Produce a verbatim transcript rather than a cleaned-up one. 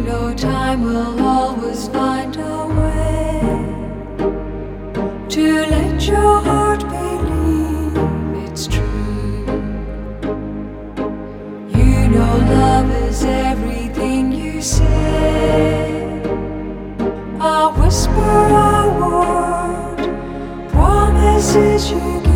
know time will always find a way to let your heart believe it's true. You know love is everything you say, a whisper, a word, promises you